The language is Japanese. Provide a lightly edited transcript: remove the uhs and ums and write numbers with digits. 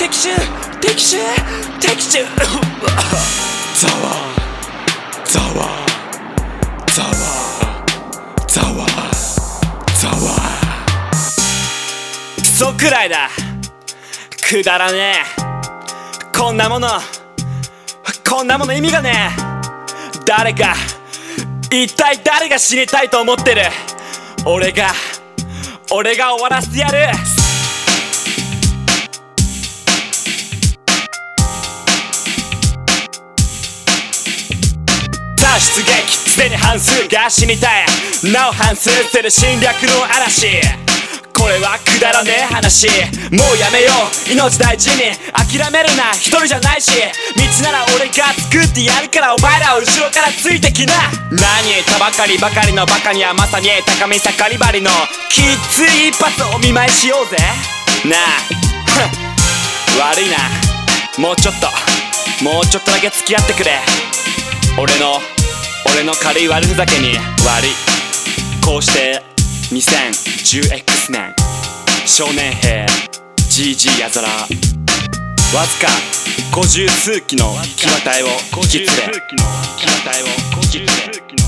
的中ざわざわざわざわざわクソくらいだくだらねえこんなもの意味がねえ一体誰が死にたいと思ってる俺が終わらせてやる出撃すでに半数が死にたいなお半数する侵略の嵐これはくだらねえ話もうやめよう命大事に諦めるな一人じゃないし道なら俺が作ってやるからお前らは後ろからついてきな何言ったばかりのバカにはまさに高見盛り針のきつい一発お見舞いしようぜなあ悪いなもうちょっとだけ付き合ってくれ俺の軽い悪ふざけに悪いこうして2010X 年少年兵 GG やぞらわずか50数機の騎馬隊を引き連れ